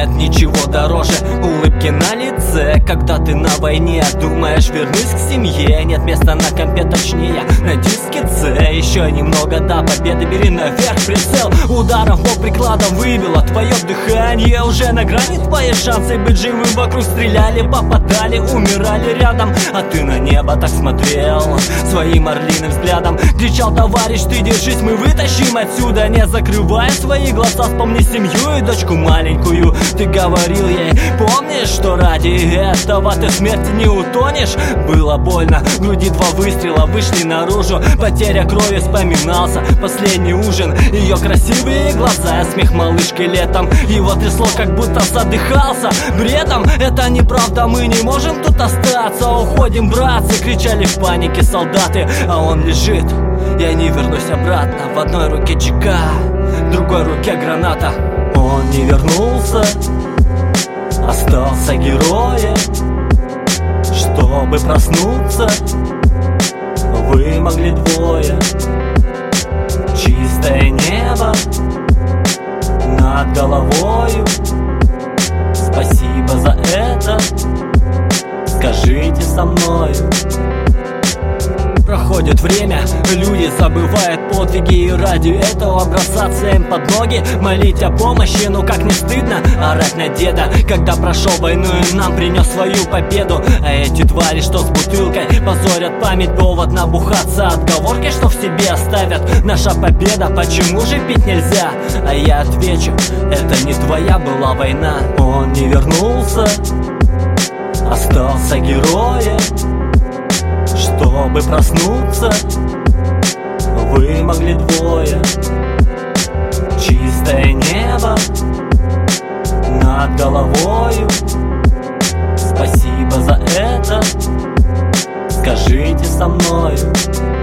нет ничего дороже улыбки на лице, когда ты на войне. Думаешь, вернусь к семье, нет места на компе, точнее на диске C. Еще немного до победы, бери наверх прицел. Ударом в бок прикладом выбило твое дыхание. Уже на грани твои шансы быть живым. Вокруг стреляли, попадали, умирали рядом, а ты на небо так смотрел своим орлиным взглядом. Кричал: товарищ, ты держись, мы вытащим отсюда. Не закрывай свои глаза, вспомни семью и дочку маленькую. Ты говорил ей: помнишь, что ради этого ты в смерти не утонешь? Было больно, в груди 2 выстрела вышли наружу. Потеря крови, вспоминался последний ужин, ее красивые глаза, смех малышки летом. Его трясло, как будто задыхался бредом. Это неправда, мы не можем тут остаться. Уходим, братцы, кричали в панике солдаты. А он лежит, я не вернусь обратно. В одной руке ЧК, в другой руке граната. Он не вернулся, остался героем. Чтобы проснуться, вы могли 2. Чистое небо над головою. Спасибо за это, скажите со мною. Проходит время, люди забывают подвиги, и ради этого бросаться им под ноги, молить о помощи. Ну как не стыдно орать на деда, когда прошел войну и нам принес свою победу. А эти твари, что с бутылкой, позорят память, повод набухаться. Отговорки, что в себе оставят. Наша победа, почему же пить нельзя? А я отвечу: это не твоя была война. Он не вернулся, остался героем. Чтобы проснуться, вы могли 2. Чистое небо над головою. Спасибо за это, скажите со мною.